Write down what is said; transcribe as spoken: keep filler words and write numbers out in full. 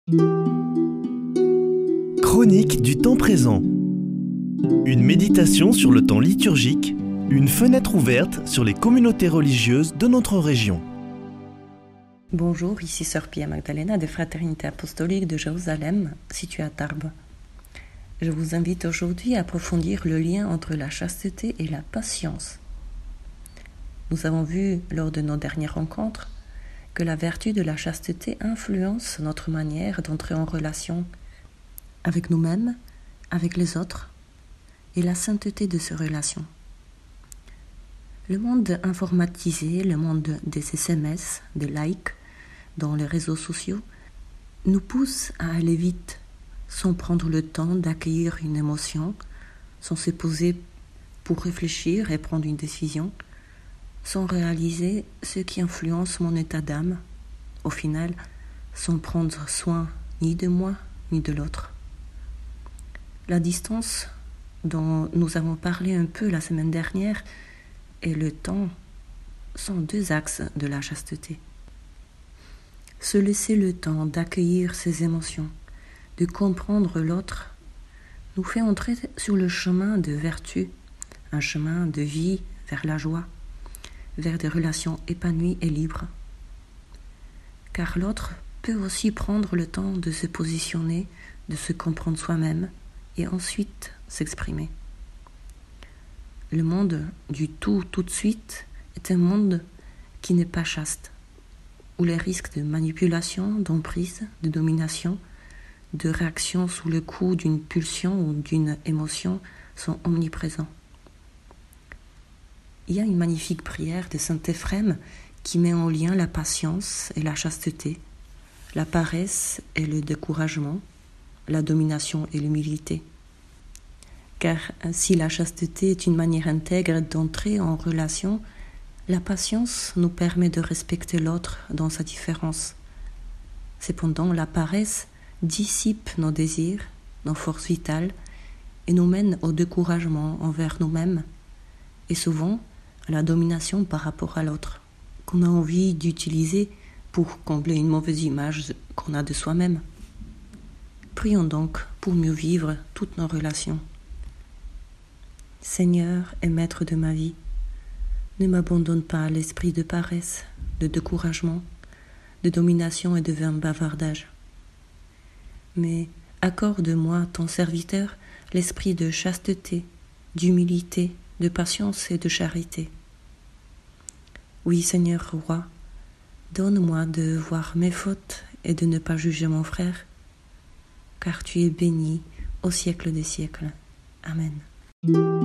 Chronique du temps présent. Une méditation sur le temps liturgique, une fenêtre ouverte sur les communautés religieuses de notre région. Bonjour, ici Sœur Pia Magdalena de Fraternité Apostolique de Jérusalem, située à Tarbes. Je vous invite aujourd'hui à approfondir le lien entre la chasteté et la patience. Nous avons vu lors de nos dernières rencontres que la vertu de la chasteté influence notre manière d'entrer en relation avec nous-mêmes, avec les autres, et la sainteté de ces relations. Le monde informatisé, le monde des S M S, des likes dans les réseaux sociaux, nous pousse à aller vite, sans prendre le temps d'accueillir une émotion, sans se poser pour réfléchir et prendre une décision, sans réaliser ce qui influence mon état d'âme, au final, sans prendre soin ni de moi ni de l'autre. La distance dont nous avons parlé un peu la semaine dernière et le temps sont deux axes de la chasteté. Se laisser le temps d'accueillir ses émotions, de comprendre l'autre, nous fait entrer sur le chemin de vertu, un chemin de vie vers la joie, vers des relations épanouies et libres. Car l'autre peut aussi prendre le temps de se positionner, de se comprendre soi-même et ensuite s'exprimer. Le monde du tout tout de suite est un monde qui n'est pas chaste, où les risques de manipulation, d'emprise, de domination, de réaction sous le coup d'une pulsion ou d'une émotion sont omniprésents. Il y a une magnifique prière de saint Éphrem qui met en lien la patience et la chasteté, la paresse et le découragement, la domination et l'humilité. Car si la chasteté est une manière intègre d'entrer en relation, la patience nous permet de respecter l'autre dans sa différence. Cependant, la paresse dissipe nos désirs, nos forces vitales et nous mène au découragement envers nous-mêmes et souvent à la domination par rapport à l'autre, qu'on a envie d'utiliser pour combler une mauvaise image qu'on a de soi-même. Prions donc pour mieux vivre toutes nos relations. Seigneur et Maître de ma vie, ne m'abandonne pas à l'esprit de paresse, de découragement, de domination et de vain bavardage. Mais accorde-moi, ton serviteur, l'esprit de chasteté, d'humilité, de patience et de charité. Oui, Seigneur Roi, donne-moi de voir mes fautes et de ne pas juger mon frère, car tu es béni au siècle des siècles. Amen.